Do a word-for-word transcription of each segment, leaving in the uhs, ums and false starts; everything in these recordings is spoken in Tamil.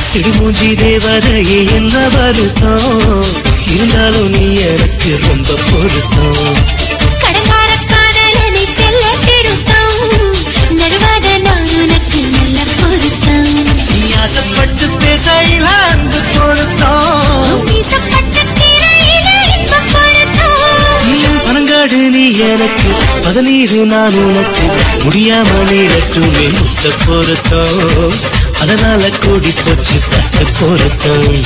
சிடுமூஞ்சி தேவதையே என்ன வருத்தம் இருந்தாலும் நீ எனக்கு ரொம்ப பொருத்தம் கடங்கார காதலனை செல்ல திருத்தம் நடுவாத நான் உனக்கு நல்ல பொருத்தம் நீ ஆசைப்பட்டு பேசையில அன்பு பொருத்தம் வீசப்பட்ட திரையில இன்ப பொருத்தம் பனங்காடு நீ எனக்கு பதநீரு நான் உனக்கு முடியாம நீரட்டுமே முத்த பொருத்தம் அதனால கூடி போச்சு பச்சை பொருத்தம்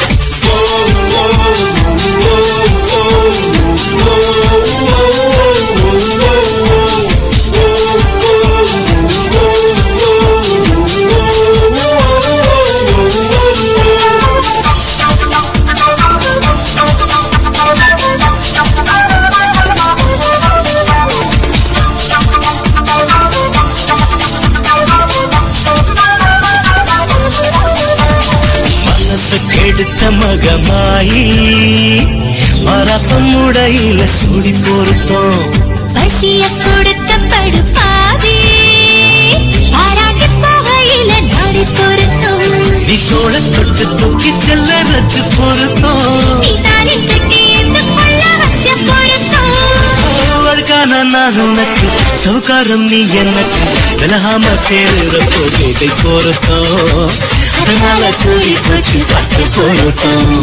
கெடுத்த மகமாயி மரப்பம் உடையில சூடி பொருத்தம் பசிய கொடுத்த படுப்பாவி பாராட்டி போகையில நாடி பொருத்தம் நீ தோள தொட்டு தூக்கி செல்ல ரச்சு பொருத்தம் நீ தானே கட்டி இந்த கொள்ள வச்ச பொருத்தம் அவளுக்கான நான் உனக்கு சவுக்காரம் நீ எனக்கு விலகாம சேருற போகை பொருத்தம் அதனால கூடி போச்சு பச்சை பொருத்தம்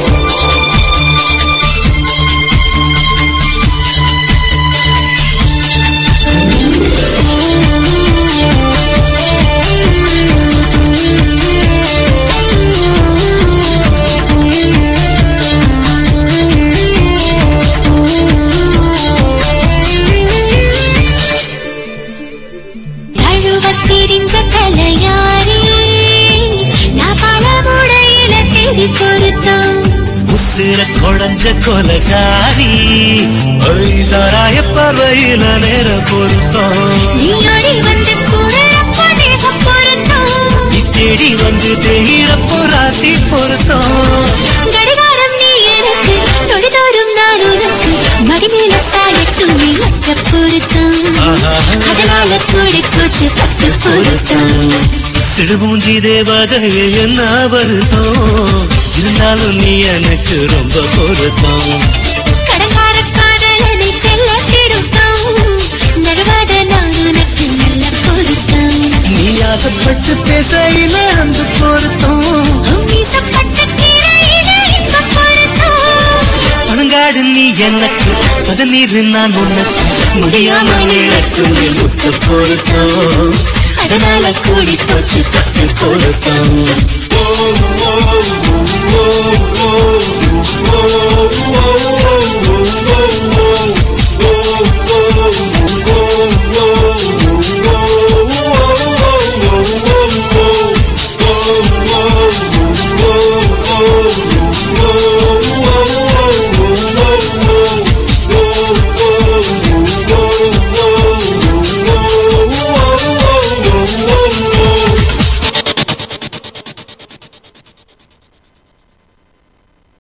திரிஞ்ச கலையாரி நான் பல முடையில தேடி பொருத்தம் உசிர கொடைஞ்ச கொலகாரி சாராய பார்வையில நேர பொருத்தம் நீ ஓடி வந்து கூட தேக பொருத்தம் நீ தேடி வந்து தேயிரப்போ ராசி பொருத்தம் கடிகாரம் நீ எனக்கு தொழிதோறும் நான் உனக்கு மடிமேல சாயட்டும் நீ மற்ற பொருத்தம் அதனால கூடி போச்சு பத்து பொருத்தம் சிடுமூஞ்சி தேவதையே என்ன வருத்தம் இருந்தாலும் நீ எனக்கு ரொம்ப பொருத்தம் கடங்கார காதலனை செல்ல திருத்தம் நடுவாத நான் உனக்கு நல்ல பொருத்தம் நீ ஆசைப்பட்டு பேசையில அந்த பொருத்தம் வீசப்பட்ட திரையில இன்ப பொருத்தம் பனங்காடு நீ எனக்கு பதநீரு நான் உனக்கு முடியாம நீரட்டு முத்த பொருத்தம் அதனால கூடி போச்சு பத்து பொருத்தம் oh, oh, oh, oh, oh, oh, oh, oh, oh.